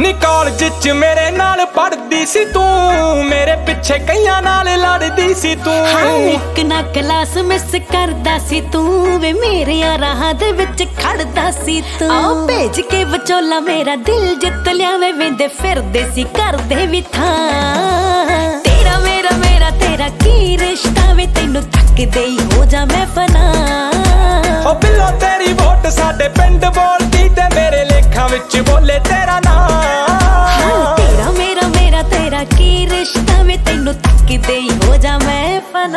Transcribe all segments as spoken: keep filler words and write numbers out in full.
ਨੀ ਕਾਲਜ ਚ ਮੇਰੇ ਨਾਲ ਪੜਦੀ ਸੀ ਤੂੰ, ਮੇਰੇ ਪਿੱਛੇ ਕਈਆਂ ਨਾਲ ਲੜਦੀ ਸੀ ਤੂੰ। ਹਾਂ ਇੱਕ ਨਾ ਕਲਾਸ ਮਿਸ ਕਰਦਾ ਸੀ ਤੂੰ ਵੇ, ਮੇਰੇ ਰਾਹਾਂ ਦੇ ਵਿੱਚ ਖੜਦਾ ਸੀ ਤੂੰ। ਆ ਭੇਜ ਕੇ ਵਿਚੋਲਾ ਮੇਰਾ ਦਿਲ ਜਿੱਤ ਲਿਆ ਵੇ, ਵੇਂਦੇ ਫਿਰਦੇ ਸੀ ਕਰਦੇ ਵੀ ਥਾਂ। ਤੇਰਾ ਮੇਰਾ ਮੇਰਾ ਤੇਰਾ ਕੀ ਰਿਸ਼ਤਾ ਵੇ, ਤੈਨੂੰ ਤੱਕਦੇ ਹੀ ਹੋ ਜਾ ਮੈਂ ਫਨਾ। ਓ ਬਿੱਲੋ ਤੇਰੀ ਵੋਟ ਸਾਡੇ ਪਿੰਡ ਬੋਲਦੀ ਤੇ ਮੇਰੇ ਲੇਖਾਂ ਵਿੱਚ ਬੋਲੇ ਤੇਰਾ ਨਾਂ। ਤੇਰਾ ਮੇਰਾ ਮੇਰਾ ਤੇਰਾ ਕੀ ਰਿਸ਼ਤਾ ਵੇ, ਤੈਨੂੰ ਤੱਕਦੇ ਹੀ ਹੋ ਜਾ ਮੈਂ ਫਨਾ।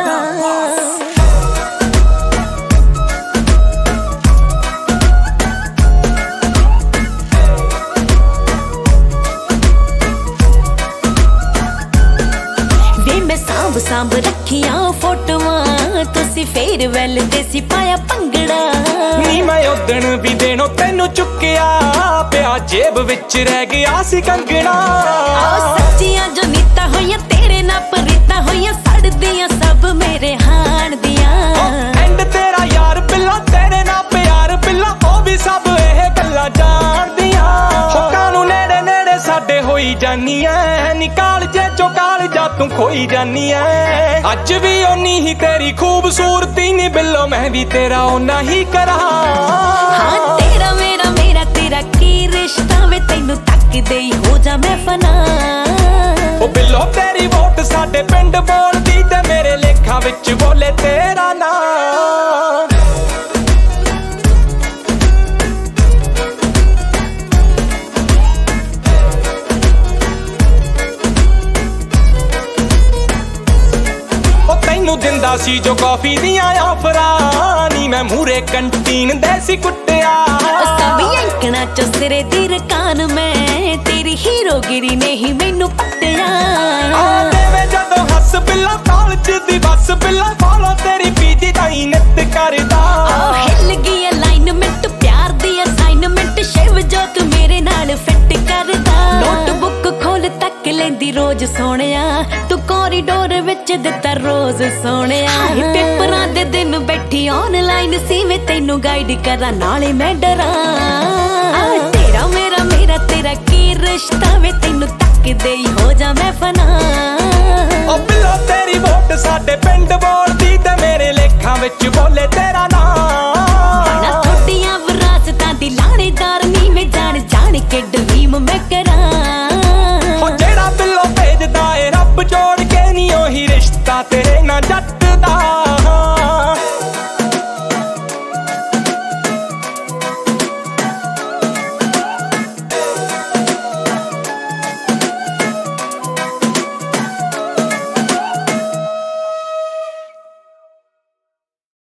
ਸਾਂਭ ਸਾਂਭ ਰੱਖੀਆਂ ਫੋਟੋਆਂ, ਤੁਸੀਂ ਫੇਅਰਵੈਲ ਤੇ ਸੀ ਪਾਇਆ ਭੰਗੜਾ। ਨੀ ਮੈਂ ਉਦਣ ਵੀ ਦੇਣੋ ਤੈਨੂੰ ਚੁੱਕਿਆ, ਪਿਆ ਜੇਬ ਵਿੱਚ ਰਹਿ ਗਿਆ ਸੀ ਕੰਗਣਾ। ਆ ਸੱਚੀਆਂ ਜੋ ਨੀਤਾਂ ਹੋਈਆਂ ਤੇਰੇ ਨਾਲ ਪ੍ਰੀਤਾਂ ਹੋਈਆਂ, ਸੜਦੀਆਂ ਸਭ ਮੇਰੇ ਹਾਣ ਦੀਆਂ। ਐਂਡ ਤੇਰਾ ਯਾਰ ਬਿੱਲਾ ਤੇਰੇ ਨਾਲ ਪਿਆਰ ਬਿੱਲਾ, ਉਹ ਵੀ ਸਭ ਇਹ ਗੱਲਾਂ ਜਾਣਦੀਆਂ। ਹੋਕਾਂ ਨੂੰ ਨੇੜੇ ਨੇੜੇ ਸਾਡੇ ਹੋਈ ਜਾਨੀ ਐ, ਨੀ ਕਾਲਜੇ ਚੋਂ ਕਾਲਜਾ ਤੂੰ ਖੋਈ ਜਾਨੀ ਐ। ਅੱਜ ਵੀ ਓਨੀ ਹੀ ਤੇਰੀ ਖੂਬਸੂਰਤੀ ਨੀ ਬਿੱਲੋ, ਮੈਂ ਵੀ ਤੇਰਾ ਓਨਾ ਹੀ ਕਰਾਂ। ਹਾਂ ਤੇਰਾ ਮੇਰਾ ਮੇਰਾ ਤੇਰਾ ਕੀ ਰਿਸ਼ਤਾ ਵੇ, ਤੈਨੂੰ ਤੱਕਦੇ ਹੀ ਹੋ ਜਾ ਮੈਂ ਫਨਾ। ਓ ਬਿੱਲੋ ਤੇਰੀ ਵੋਟ ਸਾਡੇ ਪਿੰਡ ਬੋਲਦੀ ਤੇ ਮੇਰੇ ਲੇਖਾਂ ਵਿੱਚ ਬੋਲੇ ਤੇਰਾ ਨਾਂ। ਤੈਨੂੰ ਦਿੰਦਾ ਸੀ ਜੋ ਕਾਫੀ ਦੀਆਂ ਆਫਰਾਂ, ਨੀ ਮੈਂ ਮੂਰੇ ਕੰਟੀਨ ਦੇ ਸੀ ਕੁੱਟਿਆ। ਸਭ ਯੰਕਣਾ ਚ ਸਿਰੇ ਦੀ ਰਕਾਨ, ਮੈਂ ਤੇਰੀ ਹੀਰੋਗਿਰੀ ਨੇ ਹੀ ਮੈਨੂੰ ਪੱਟਿਆ। ਆ ਦੇਵੇ ਜਦੋਂ ਹੱਸ ਬਿੱਲਾ ਕਾਲਜ ਦੀ ਬੱਸ ਬਿੱਲਾ, ਫੋਲੋ ਤੇਰੀ ਪੀਜੀ ਦਾ ਹੀ ਨਿੱਤ ਕਰਦਾ। ਆ ਹਿੱਲ ਗਈ ਅਲਾਈਨਮੈਂਟ ਪਿਆਰ ਦੀ ਅਸਾਈਨਮੈਂਟ, ਸ਼ਿਵ ਜੋ ਤੂੰ ਮੇਰੇ ਨਾਲ ਫਿੱਟ ਕਰਦਾ। ਨੋਟਬੁੱਕ ਖੋਲ ਤੱਕ ਲੈਂਦੀ ਰੋਜ਼ ਸੋਹਣਿਆ, ਤੂੰ ਕੋਰੀਡੋਰ ਵਿੱਚ ਦਿੱਤਾ ਰੋਜ਼ ਸੋਹਣਿਆ। ਪੇਪਰਾਂ ਦੇ ਦਿਨ ਬੈਠੀ ਆਨਲਾਈਨ ਸੀ ਵੇ, ਤੈਨੂੰ ਗਾਈਡ ਕਰਾਂ ਨਾਲੇ ਮੈਂ ਡਰਾਂ। ਤੇਰਾ ਮੇਰਾ ਮੇਰਾ ਤੇਰਾ ਕੀ ਰਿਸ਼ਤਾ ਵੇ, ਤੈਨੂੰ ਤੱਕਦੇ ਹੀ ਹੋ ਜਾ ਮੈਂ ਫਨਾ। ਓ ਬਿੱਲੋ ਤੇਰੀ ਵੋਟ ਸਾਡੇ ਪਿੰਡ ਬੋਲਦੀ ਤੇ ਮੇਰੇ ਲੇਖਾਂ